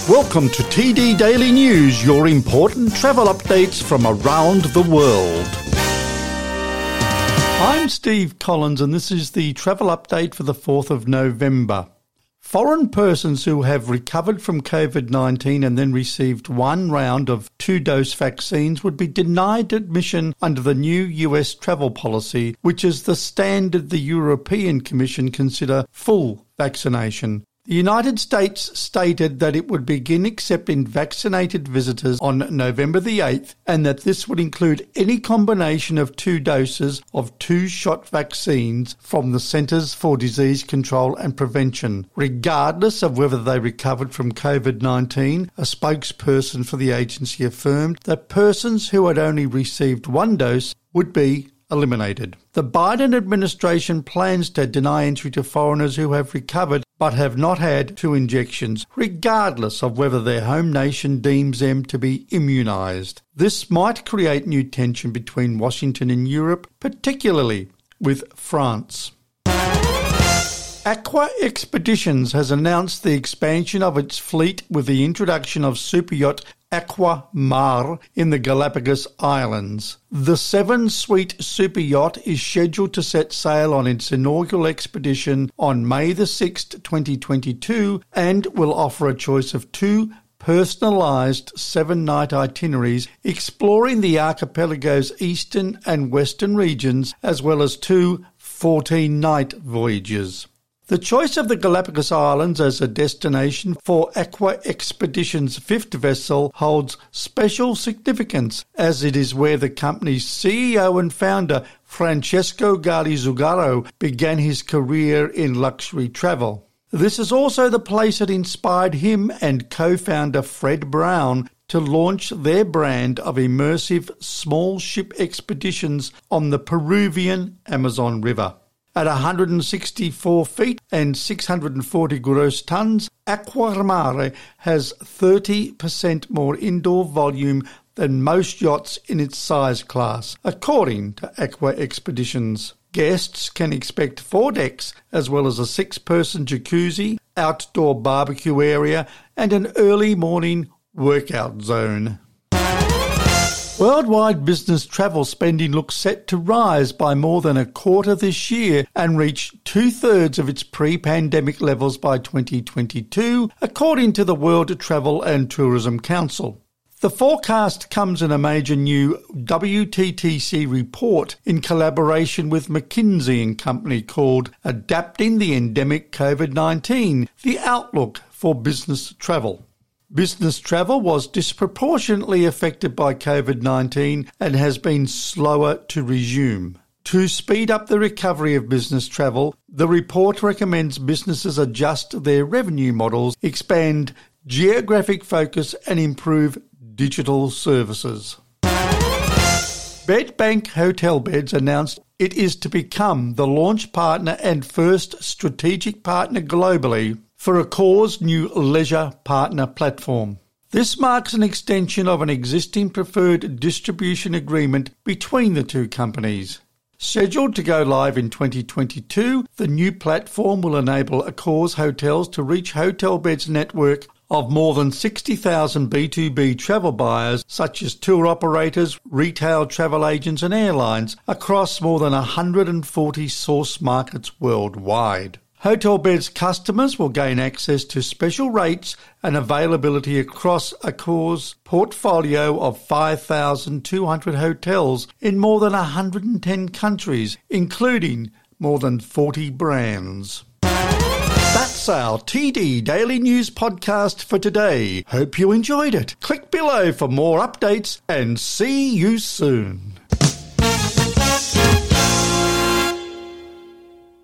Welcome to TD Daily News, your important travel updates from around the world. I'm Steve Collins and this is the travel update for the 4th of November. Foreign persons who have recovered from COVID-19 and then received one round of two-dose vaccines would be denied admission under the new US travel policy, which is the standard the European Commission consider full vaccination. The United States stated that it would begin accepting vaccinated visitors on November the 8th and that this would include any combination of two doses of two-shot vaccines from the Centers for Disease Control and Prevention, regardless of whether they recovered from COVID-19. A spokesperson for the agency affirmed that persons who had only received one dose would be eliminated. The Biden administration plans to deny entry to foreigners who have recovered but have not had two injections, regardless of whether their home nation deems them to be immunised. This might create new tension between Washington and Europe, particularly with France. Aqua Expeditions has announced the expansion of its fleet with the introduction of superyacht Aqua Mar in the Galapagos Islands. The 7-suite superyacht is scheduled to set sail on its inaugural expedition on May the 6th, 2022, and will offer a choice of two personalised 7-night itineraries exploring the archipelago's eastern and western regions, as well as two 14-night voyages. The choice of the Galapagos Islands as a destination for Aqua Expeditions' fifth vessel holds special significance, as it is where the company's CEO and founder, Francesco Galli-Zugaro, began his career in luxury travel. This is also the place that inspired him and co-founder Fred Brown to launch their brand of immersive small ship expeditions on the Peruvian Amazon River. At 164 feet and 640 gross tons, Aqua Mare has 30% more indoor volume than most yachts in its size class, according to Aqua Expeditions. Guests can expect 4 decks, as well as a 6-person jacuzzi, outdoor barbecue area, and an early morning workout zone. Worldwide business travel spending looks set to rise by more than a quarter this year and reach 2/3 of its pre-pandemic levels by 2022, according to the World Travel and Tourism Council. The forecast comes in a major new WTTC report in collaboration with McKinsey & Company called Adapting the Endemic COVID-19, the Outlook for Business Travel. Business travel was disproportionately affected by COVID-19 and has been slower to resume. To speed up the recovery of business travel, the report recommends businesses adjust their revenue models, expand geographic focus and improve digital services. Bedbank Hotel Beds announced it is to become the launch partner and first strategic partner globally for Accor's new leisure partner platform. This marks an extension of an existing preferred distribution agreement between the two companies. Scheduled to go live in 2022, the new platform will enable Accor's hotels to reach Hotelbed's network of more than 60,000 B2B travel buyers, such as tour operators, retail travel agents and airlines, across more than 140 source markets worldwide. Hotelbed's customers will gain access to special rates and availability across Accor's portfolio of 5,200 hotels in more than 110 countries, including more than 40 brands. That's our TD Daily News podcast for today. Hope you enjoyed it. Click below for more updates and see you soon.